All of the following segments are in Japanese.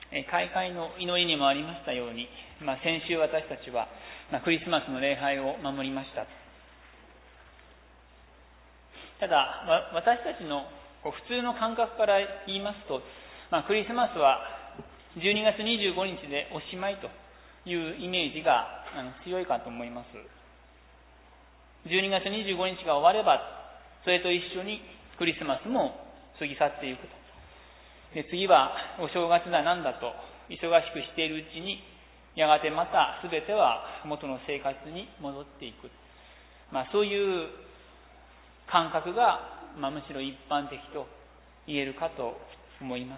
開会の祈りにもありましたように、先週私たちはクリスマスの礼拝を守りました。ただ私たちの普通の感覚から言いますと、クリスマスは12月25日でおしまいというイメージが強いかと思います。12月25日が終われば、それと一緒にクリスマスも過ぎ去っていくと。で、次はお正月だなんだと忙しくしているうちに、やがてまた全ては元の生活に戻っていく。そういう感覚が、むしろ一般的と言えるかと思います。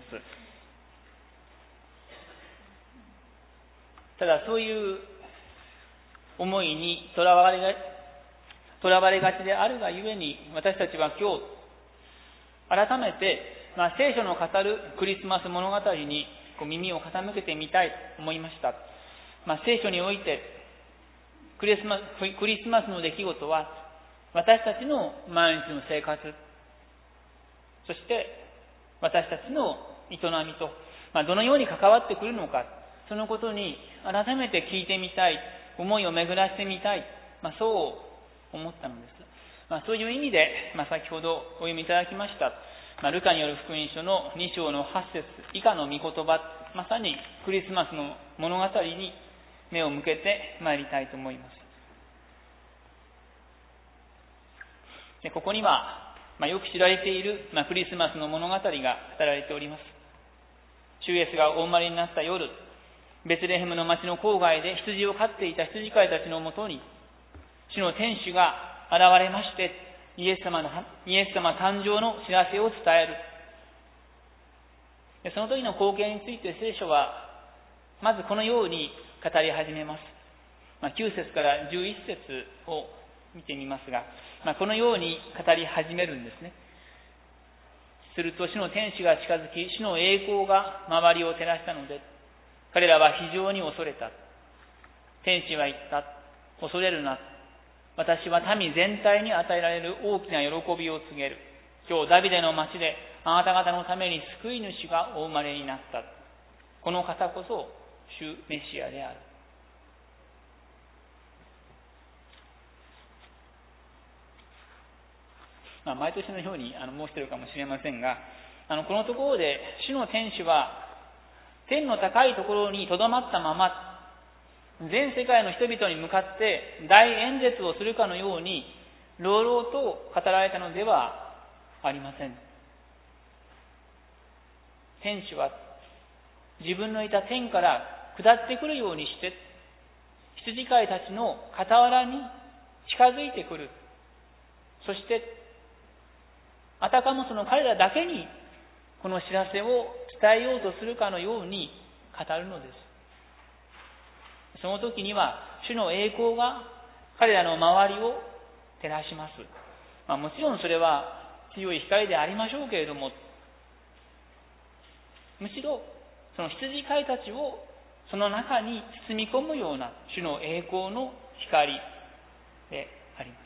ただそういう思いにとらわれがちであるがゆえに、私たちは今日改めて、聖書の語るクリスマス物語に耳を傾けてみたいと思いました。聖書においてクリスマスの出来事は私たちの毎日の生活、そして私たちの営みと、どのように関わってくるのか、そのことに改めて聞いてみたい、思いを巡らしてみたい、そう思ったのです。そういう意味で、先ほどお読みいただきました、ルカによる福音書の2章の8節以下の御言葉、まさにクリスマスの物語に目を向けてまいりたいと思います。で、ここには、よく知られている、クリスマスの物語が語られております。主イエスがお生まれになった夜、ベツレヘムの町の郊外で羊を飼っていた羊飼いたちのもとに、主の天使が現れまして、イエス様誕生の知らせを伝える。で、その時の光景について聖書は、まずこのように語り始めます。9節から11節を見てみますが、このように語り始めるんですね。すると主の天使が近づき、主の栄光が周りを照らしたので、彼らは非常に恐れた。天使は言った。恐れるな。私は民全体に与えられる大きな喜びを告げる。今日ダビデの町であなた方のために救い主がお生まれになった。この方こそ主メシアである。毎年のように申しているかもしれませんが、このところで主の天使は天の高いところにとどまったまま、全世界の人々に向かって大演説をするかのように朗々と語られたのではありません。天使は自分のいた天から下ってくるようにして、羊飼いたちの傍らに近づいてくる。そしてあたかもその彼らだけにこの知らせを伝えようとするかのように語るのです。その時には主の栄光が彼らの周りを照らします。もちろんそれは強い光でありましょうけれども、むしろその羊飼いたちをその中に包み込むような主の栄光の光であります。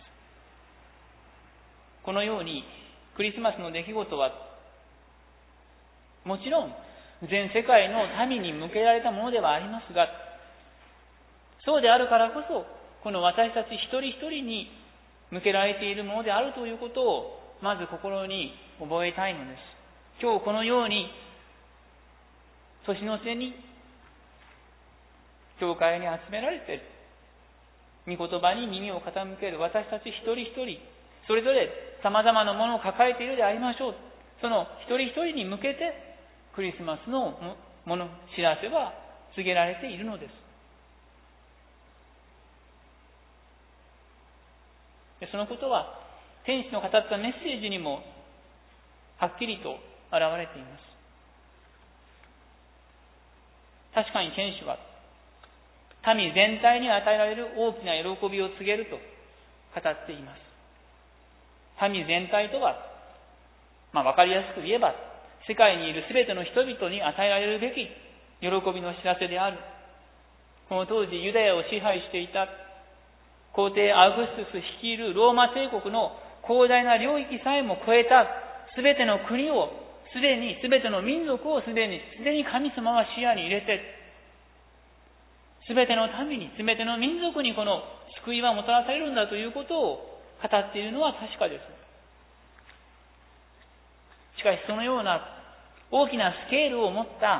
このようにクリスマスの出来事はもちろん全世界の民に向けられたものではありますが、そうであるからこそこの私たち一人一人に向けられているものであるということをまず心に覚えたいのです。今日このように年の瀬に教会に集められて御言葉に耳を傾ける私たち一人一人、それぞれ様々なものを抱えているでありましょう。その一人一人に向けてクリスマスの知らせは告げられているのです。そのことは天使の語ったメッセージにもはっきりと現れています。確かに天使は民全体に与えられる大きな喜びを告げると語っています。民全体とは、わかりやすく言えば世界にいるすべての人々に与えられるべき喜びの知らせである。この当時ユダヤを支配していた皇帝アウグストゥス率いるローマ帝国の広大な領域さえも超えたすべての国をすでに、すべての民族をすでに神様は視野に入れて、すべての民に、すべての民族にこの救いはもたらされるんだということを語っているのは確かです。しかしそのような大きなスケールを持った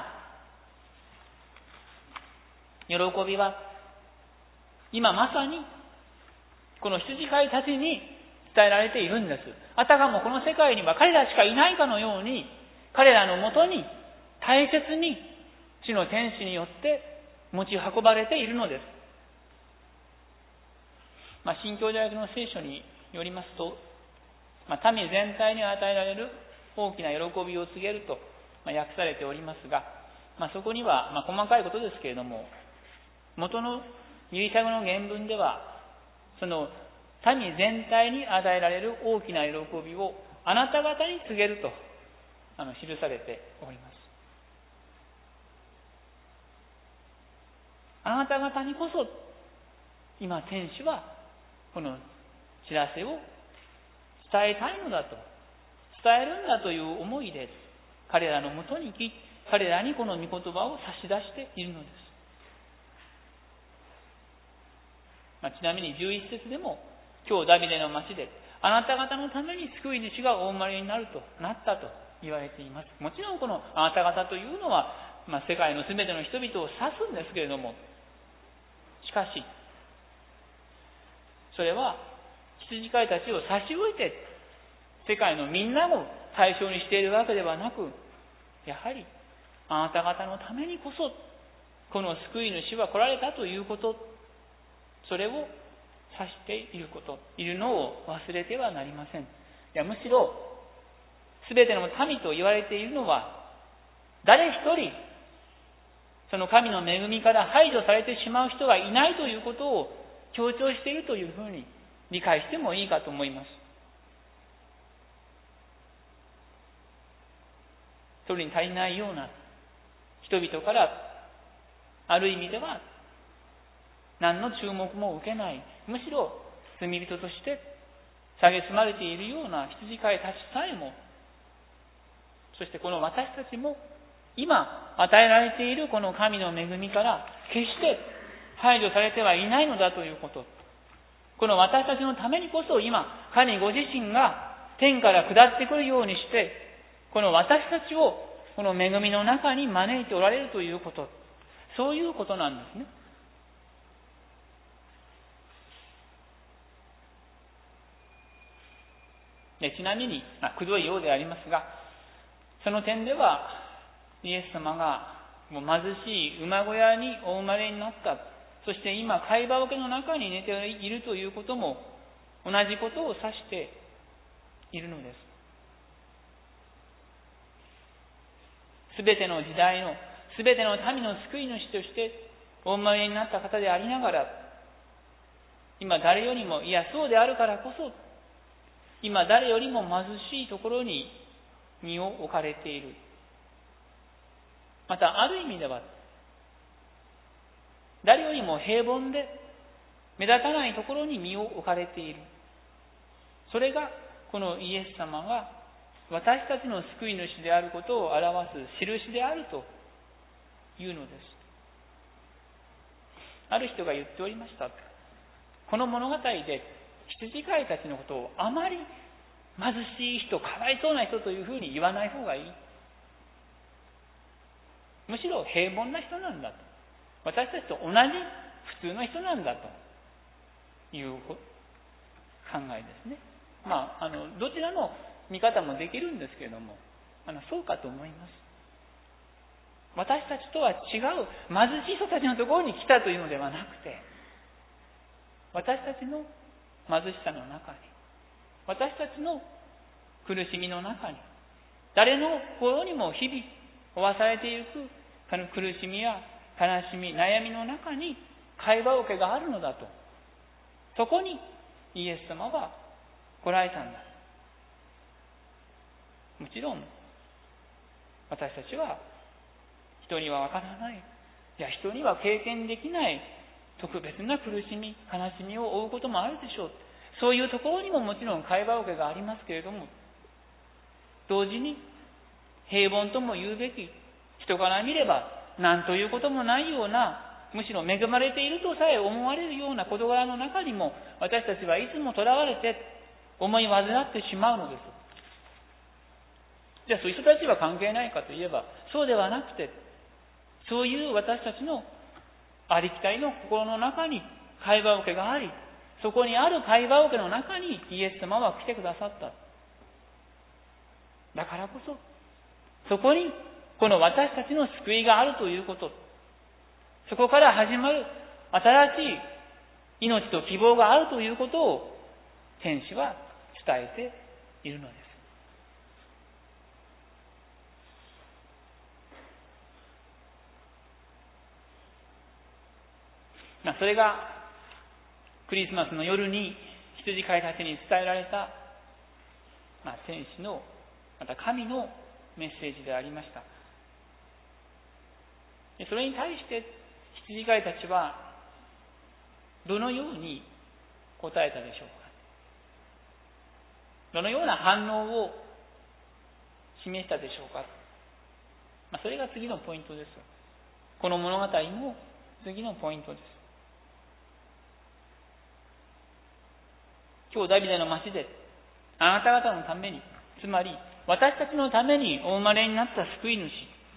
喜びは、今まさにこの羊飼いたちに伝えられているんです。あたかもこの世界には彼らしかいないかのように、彼らのもとに大切に主の天使によって持ち運ばれているのです。新教条約の聖書によりますと、民全体に与えられる大きな喜びを告げると訳されておりますが、そこには細かいことですけれども、元のギリシャ語の原文では、その民全体に与えられる大きな喜びをあなた方に告げると記されております。あなた方にこそ今天使はこの知らせを伝えたいのだと、伝えるんだという思いで彼らのもとに来、彼らにこの御言葉を差し出しているのです。ちなみに11節でも、今日ダビデの町であなた方のために救い主がお生まれになったと言われています。もちろんこのあなた方というのは、世界のすべての人々を指すんですけれども、しかしそれは羊飼いたちを差し置いて世界のみんなを対象にしているわけではなく、やはりあなた方のためにこそこの救い主は来られたということ、それを指しているのを忘れてはなりません。むしろすべての民と言われているのは、誰一人その神の恵みから排除されてしまう人がいないということを強調しているというふうに理解してもいいかと思います。それに足りないような人々からある意味では何の注目も受けない、むしろ罪人として蔑まれているような羊飼いたちさえも、そしてこの私たちも今与えられているこの神の恵みから決して排除されてはいないのだということ、この私たちのためにこそ今神ご自身が天から下ってくるようにして、この私たちをこの恵みの中に招いておられるということ、そういうことなんですね。ちなみに、くどいようでありますが、その点ではイエス様がもう貧しい馬小屋にお生まれになった、そして今貝羽桶の中に寝ているということも同じことを指しているのです。すべての時代のすべての民の救い主としてお生まれになった方でありながら、今誰よりも、いやそうであるからこそ今誰よりも貧しいところに身を置かれている。またある意味では誰よりも平凡で目立たないところに身を置かれている。それがこのイエス様が私たちの救い主であることを表す印であるというのです。ある人が言っておりました。この物語で羊飼いたちのことをあまり貧しい人、かわいそうな人というふうに言わない方がいい。むしろ平凡な人なんだと。私たちと同じ普通の人なんだという考えですね。どちらの見方もできるんですけれども、そうかと思います。私たちとは違う貧しい人たちのところに来たというのではなくて、私たちの貧しさの中に、私たちの苦しみの中に、誰の心にも日々負わされていく苦しみや悲しみ、悩みの中に貝羽桶があるのだと。そこにイエス様は来られたんだ。もちろん私たちは人にはわからない、人には経験できない特別な苦しみ、悲しみを負うこともあるでしょう。そういうところにももちろん貝羽桶がありますけれども、同時に平凡とも言うべき、人から見れば何ということもないような、むしろ恵まれているとさえ思われるような事柄の中にも、私たちはいつもとらわれて思い煩ってしまうのです。じゃあそういう人たちは関係ないかといえば、そうではなくて、そういう私たちのありきたりの心の中に会話桶があり、そこにある会話桶の中にイエス様は来てくださった。だからこそ、そこにこの私たちの救いがあるということ、そこから始まる新しい命と希望があるということを天使は伝えているのです。それがクリスマスの夜に羊飼いたちに伝えられた、天使のまた神のメッセージでありました。それに対して羊飼いたちはどのように答えたでしょうか。どのような反応を示したでしょうか。それが次のポイントです。この物語も次のポイントです。今日ダビデの町であなた方のために、つまり私たちのためにお生まれになった救い主、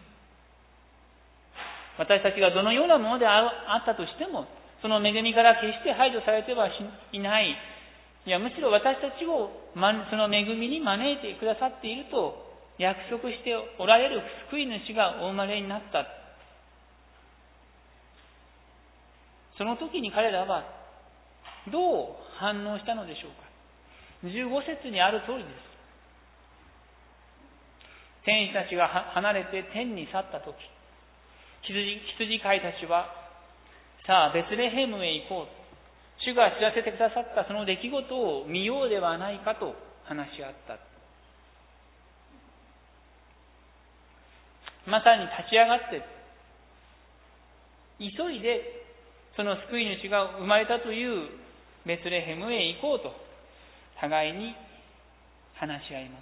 私たちがどのようなものであったとしても、その恵みから決して排除されてはいない。いや、むしろ私たちをその恵みに招いてくださっていると約束しておられる救い主がお生まれになった。その時に彼らはどう反応したのでしょうか。15節にある通りです。天使たちが離れて天に去った時、羊飼いたちは、さあベツレヘムへ行こう。主が知らせてくださったその出来事を見ようではないかと話し合った。まさに立ち上がって急いでその救い主が生まれたというベツレヘムへ行こうと互いに話し合います。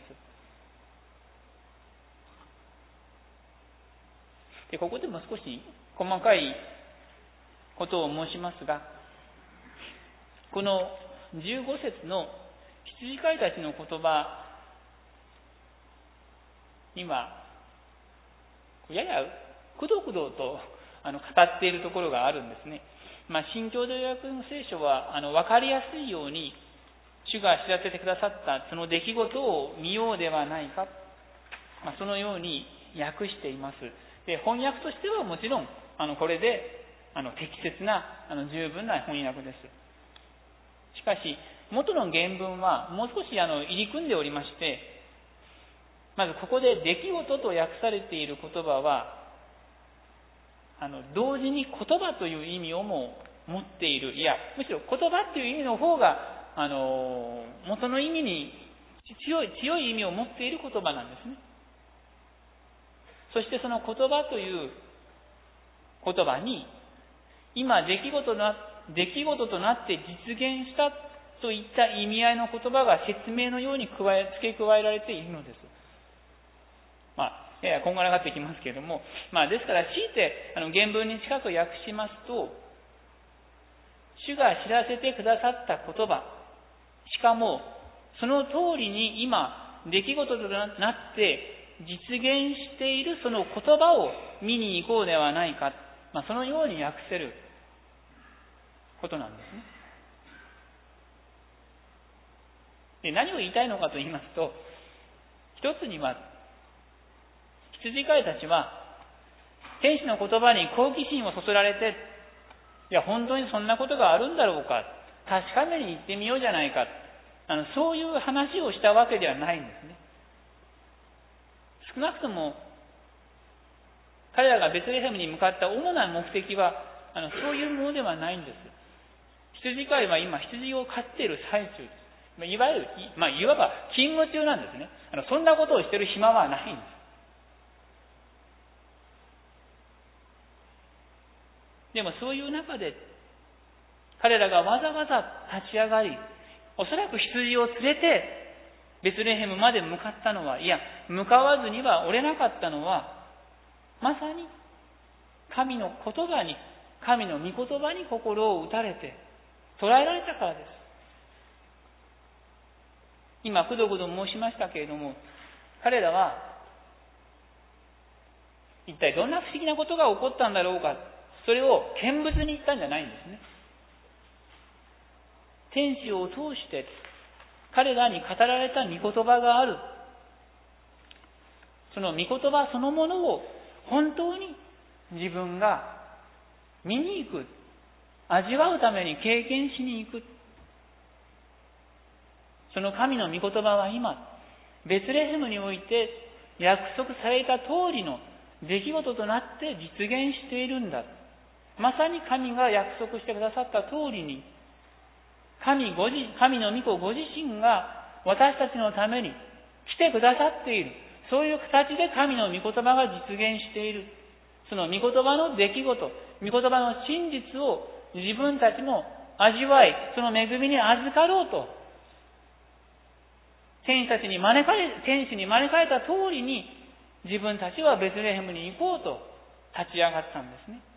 で、ここでも少し細かいことを申しますが、この15節の羊飼いたちの言葉にはややくどくどと語っているところがあるんですね。新共同訳の聖書は分かりやすいように主が知らせてくださったその出来事を見ようではないか、そのように訳しています。で、翻訳としてはもちろんこれで適切な十分な翻訳です。しかし元の原文はもう少し入り組んでおりまして、まずここで出来事と訳されている言葉は同時に言葉という意味をも持っている、いやむしろ言葉という意味の方が元の意味に強い意味を持っている言葉なんですね。そしてその言葉という言葉に今出来事となって実現したといった意味合いの言葉が説明のように付け加えられているのです。ややこんがらがってきますけれども、ですから強いて原文に近く訳しますと、主が知らせてくださった言葉、しかもその通りに今出来事となって実現しているその言葉を見に行こうではないか、そのように訳せることなんですね。で、何を言いたいのかと言いますと、一つには羊飼いたちは天使の言葉に好奇心をそそられて、いや本当にそんなことがあるんだろうか、確かめに行ってみようじゃないか、そういう話をしたわけではないんですね。少なくとも彼らがベツレヘムに向かった主な目的はそういうものではないんです。羊飼いは今羊を飼っている最中です。いわば勤務中なんですね。そんなことをしている暇はないんです。でもそういう中で彼らがわざわざ立ち上がり、おそらく羊を連れてベツレヘムまで向かったのは、いや、向かわずには折れなかったのは、まさに神の言葉に、神の御言葉に心を打たれて、捉えられたからです。今、くどくど申しましたけれども、彼らは、一体どんな不思議なことが起こったんだろうか、それを見物に言ったんじゃないんですね。天使を通して、彼らに語られた御言葉がある。その御言葉そのものを本当に自分が見に行く、味わうために経験しに行く。その神の御言葉は今、ベツレヘムにおいて約束された通りの出来事となって実現しているんだ。まさに神が約束してくださった通りに、神の御子ご自身が私たちのために来てくださっている。そういう形で神の御言葉が実現している。その御言葉の出来事、御言葉の真実を自分たちも味わい、その恵みに預かろうと、天使に招かれた通りに、自分たちはベツレヘムに行こうと立ち上がったんですね。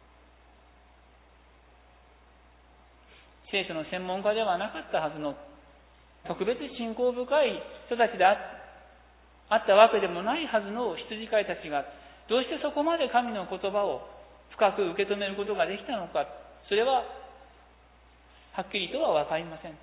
聖書の専門家ではなかったはずの特別信仰深い人たちであったわけでもないはずの羊飼いたちが、どうしてそこまで神の言葉を深く受け止めることができたのか、それははっきりとはわかりません。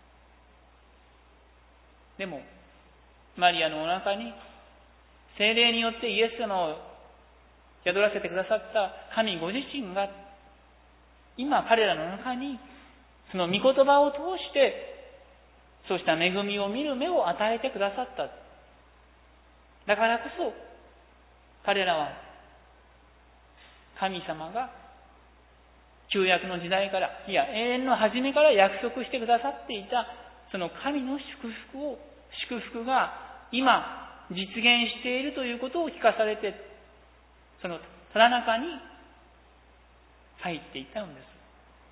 でもマリアのお腹に聖霊によってイエス様を宿らせてくださった神ご自身が今彼らの中にその御言葉を通してそうした恵みを見る目を与えてくださった。だからこそ彼らは神様が旧約の時代から、いや永遠の初めから約束してくださっていたその神の祝福が今実現しているということを聞かされて、そのただ中に入っていったのです。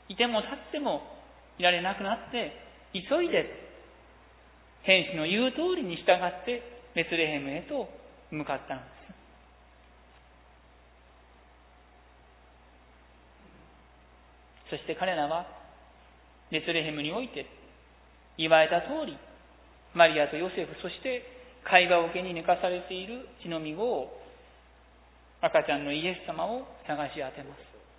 いても立ってもいられなくなって、急いで天使の言う通りに従ってベツレヘムへと向かったのです。そして彼らはベツレヘムにおいて言われた通り、マリアとヨセフ、そして貝羽桶に寝かされている血のみ子を、赤ちゃんのイエス様を探し当てます。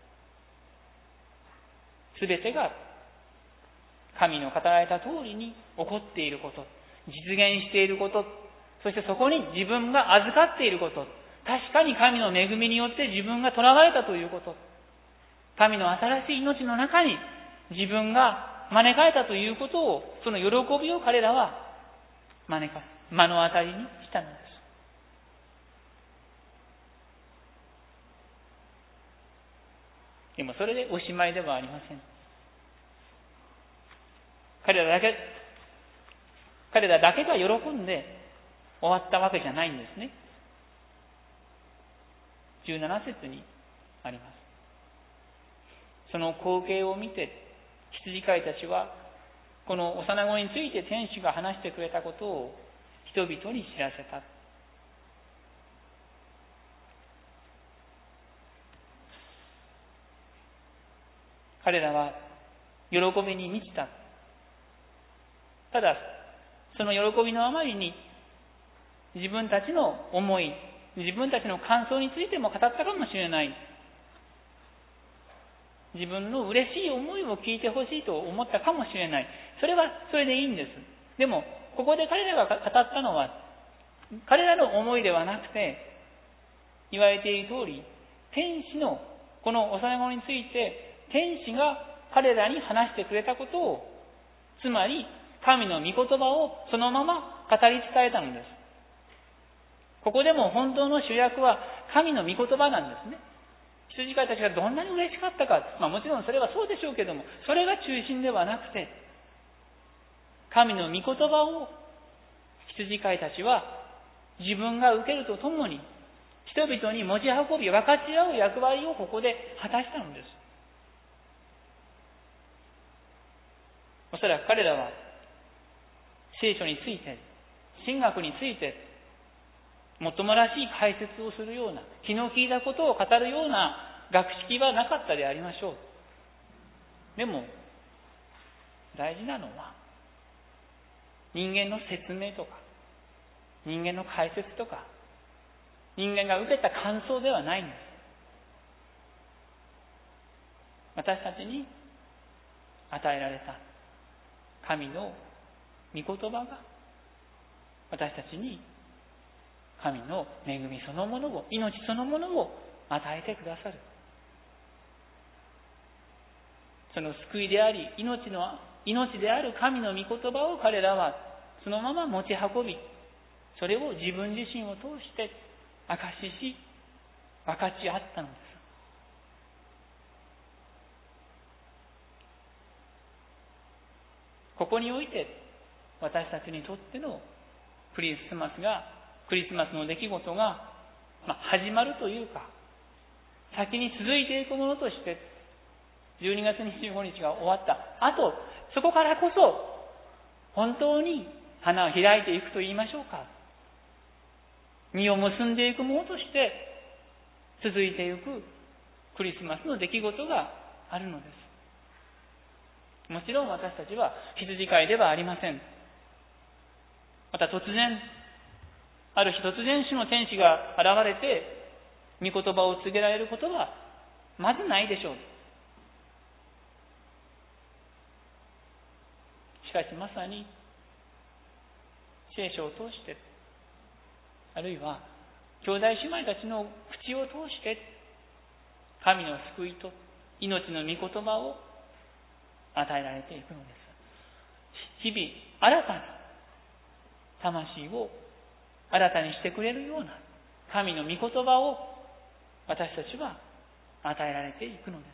すべてが神の語られた通りに起こっていること、実現していること、そしてそこに自分が預かっていること、確かに神の恵みによって自分が囚われたということ、神の新しい命の中に自分が招かれたということを、その喜びを彼らは目の当たりにしたのです。でもそれでおしまいではありません。彼らだけが喜んで終わったわけじゃないんですね。17節にあります。その光景を見て羊飼いたちはこの幼子について天使が話してくれたことを人々に知らせた。彼らは喜びに満ちた。ただその喜びのあまりに自分たちの思い、自分たちの感想についても語ったかもしれない。自分の嬉しい思いを聞いてほしいと思ったかもしれない。それはそれでいいんです。でもここで彼らが語ったのは彼らの思いではなくて、言われている通り天使のこの幼子について天使が彼らに話してくれたことを、つまり神の御言葉をそのまま語り伝えたのです。ここでも本当の主役は神の御言葉なんですね。羊飼いたちがどんなに嬉しかったか、もちろんそれはそうでしょうけども、それが中心ではなくて、神の御言葉を羊飼いたちは自分が受けるとともに人々に持ち運び分かち合う役割をここで果たしたのです。おそらく彼らは聖書について神学についてもっともらしい解説をするような、気の利いたことを語るような学識はなかったでありましょう。でも大事なのは、人間の説明とか人間の解説とか人間が受けた感想ではないんです。私たちに与えられた神の御言葉が私たちに神の恵みそのものを、命そのものを与えてくださる。その救いであり命である神の御言葉を彼らはそのまま持ち運び、それを自分自身を通して証しし分かち合ったのです。ここにおいて私たちにとってのクリスマスの出来事が始まるというか、先に続いていくものとして12月25日が終わった後、そこからこそ本当に花を開いていくと言いましょうか、実を結んでいくものとして続いていくクリスマスの出来事があるのです。もちろん私たちは羊飼いではありません。またある日突然主の天使が現れて御言葉を告げられることはまずないでしょう。しかしまさに聖書を通して、あるいは兄弟姉妹たちの口を通して神の救いと命の御言葉を与えられていくのです。日々新たに魂を新たにしてくれるような神の御言葉を私たちは与えられていくのです。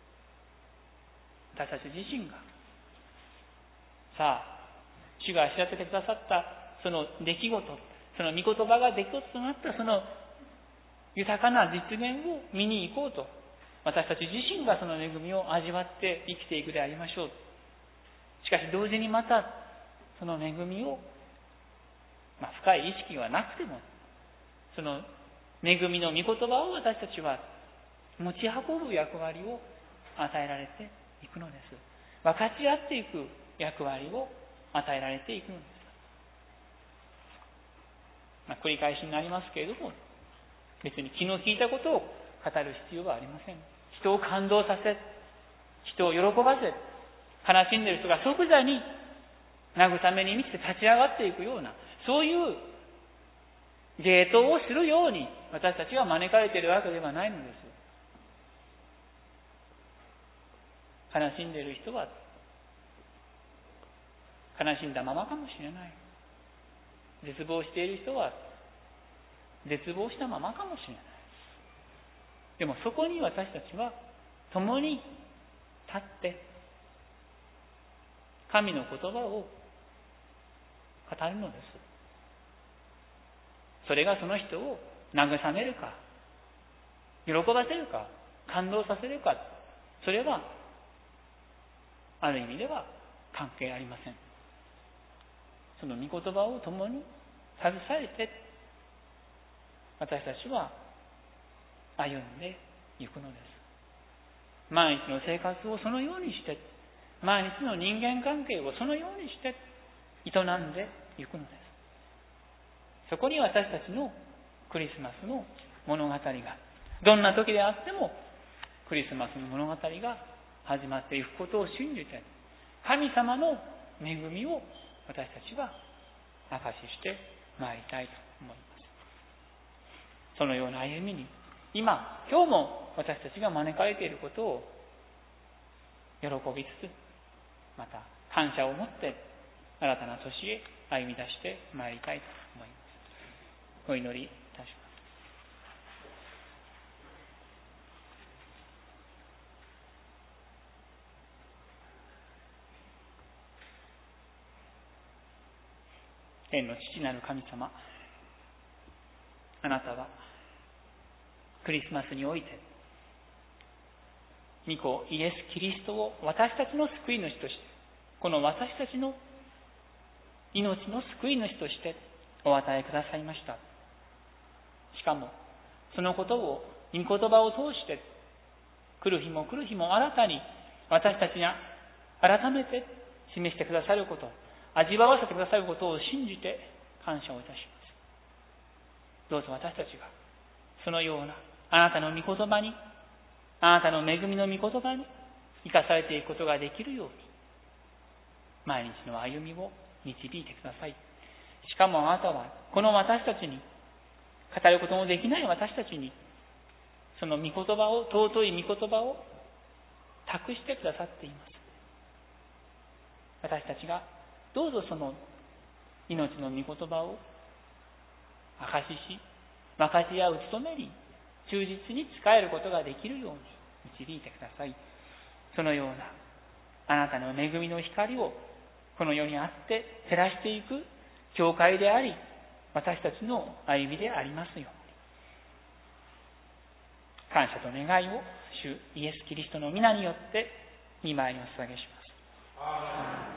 私たち自身が主が知らせてくださったその出来事、その御言葉が出来事となったその豊かな実現を見に行こうと、私たち自身がその恵みを味わって生きていくでありましょう。しかし同時にまたその恵みを、深い意識はなくてもその恵みの御言葉を私たちは持ち運ぶ役割を与えられていくのです。分かち合っていく役割を与えられていくのです。繰り返しになりますけれども、別に気の利いたことを語る必要はありません。人を感動させ、人を喜ばせ、悲しんでいる人が即座に慰めに満ちて立ち上がっていくような、そういう芸当をするように私たちが招かれているわけではないのです。悲しんでいる人は悲しんだままかもしれない。絶望している人は絶望したままかもしれない。でもそこに私たちは共に立って神の言葉を語るのです。それがその人を慰めるか喜ばせるか感動させるか、それはある意味では関係ありません。その御言葉を共に携えて私たちは歩んでいくのです。毎日の生活をそのようにして、毎日の人間関係をそのようにして営んでいくのです。そこに私たちのクリスマスの物語が、どんな時であってもクリスマスの物語が始まっていくことを信じて、神様の恵みを私たちは証ししてまいりたいと思います。そのような歩みに今日も私たちが招かれていることを喜びつつ、また感謝を持って新たな年へ歩み出してまいりたいと思います。お祈りいたします。天の父なる神様、あなたはクリスマスにおいて御子イエス・キリストを私たちの救い主として、この私たちの命の救い主としてお与えくださいました。しかもそのことを御言葉を通して来る日も来る日も新たに私たちに改めて示してくださること、味わわせてくださることを信じて感謝をいたします。どうぞ私たちがそのようなあなたの御言葉に、あなたの恵みの御言葉に生かされていくことができるように、毎日の歩みを導いてください。しかもあなたはこの私たちに、語ることのできない私たちに、その御言葉を、尊い御言葉を託してくださっています。私たちがどうぞその命の御言葉を証しし、分かち合う務めに忠実に仕えることができるように導いてください。そのようなあなたの恵みの光をこの世にあって照らしていく教会であり、私たちの歩みでありますように、感謝と願いを主イエス・キリストの皆によって御前にお捧げします。